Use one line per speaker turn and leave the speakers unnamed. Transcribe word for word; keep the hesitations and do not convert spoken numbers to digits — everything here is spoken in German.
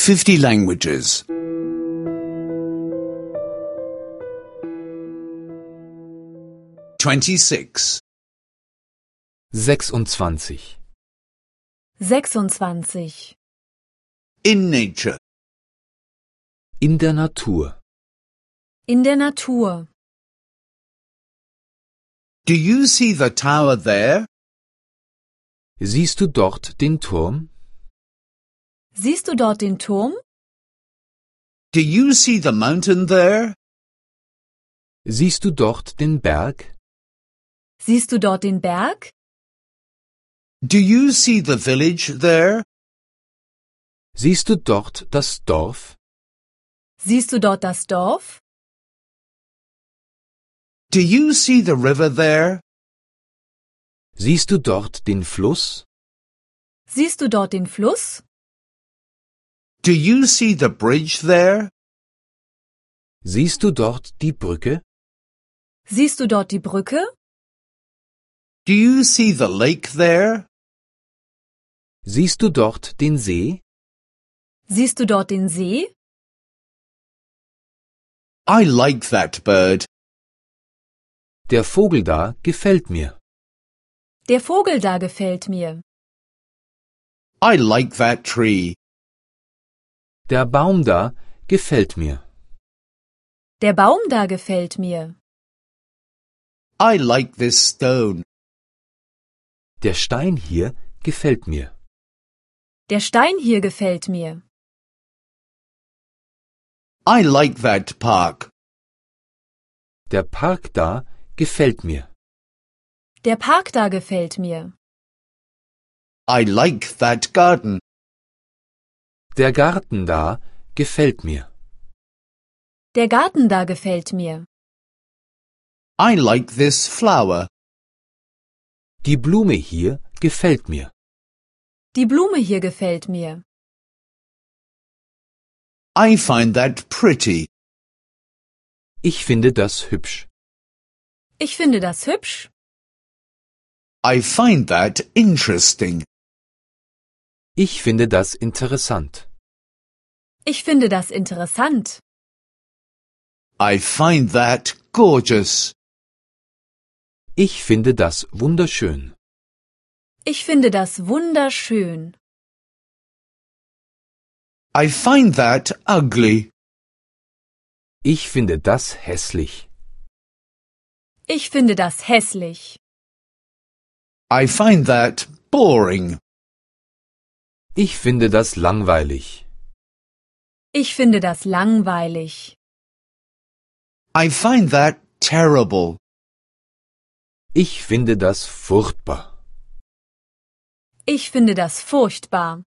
fifty languages. twenty-six.
sechsundzwanzig.
sechsundzwanzig.
In nature.
In der Natur.
In der Natur.
Do you see the tower there?
Siehst du dort den Turm?
Siehst du dort den Turm?
Do you see the mountain there?
Siehst du dort den Berg?
Siehst du dort den Berg?
Do you see the village there?
Siehst du dort das Dorf?
Siehst du dort das Dorf?
Do you see the river there?
Siehst du dort den Fluss?
Siehst du dort den Fluss?
Do you see the bridge there?
Siehst du dort die Brücke?
Siehst du dort die Brücke?
Do you see the lake there?
Siehst du dort den See?
Siehst du dort den See?
I like that bird.
Der Vogel da gefällt mir.
Der Vogel da gefällt mir.
I like that tree.
Der Baum da gefällt mir.
Der Baum da gefällt mir.
I like this stone.
Der Stein hier gefällt mir.
Der Stein hier gefällt mir.
I like that park.
Der Park da gefällt mir.
Der Park da gefällt mir.
I like that garden.
Der Garten da gefällt mir.
Der Garten da gefällt mir.
I like this flower.
Die Blume hier gefällt mir.
Die Blume hier gefällt mir.
I find that pretty.
Ich finde das hübsch.
Ich finde das hübsch.
I find that interesting.
Ich finde das interessant.
Ich finde das interessant.
I find that gorgeous.
Ich finde das wunderschön.
Ich finde das wunderschön.
I find that ugly.
Ich finde das hässlich.
Ich finde das hässlich.
I find that boring.
Ich finde das langweilig.
Ich finde das langweilig.
I find that terrible.
Ich finde das furchtbar.
Ich finde das furchtbar.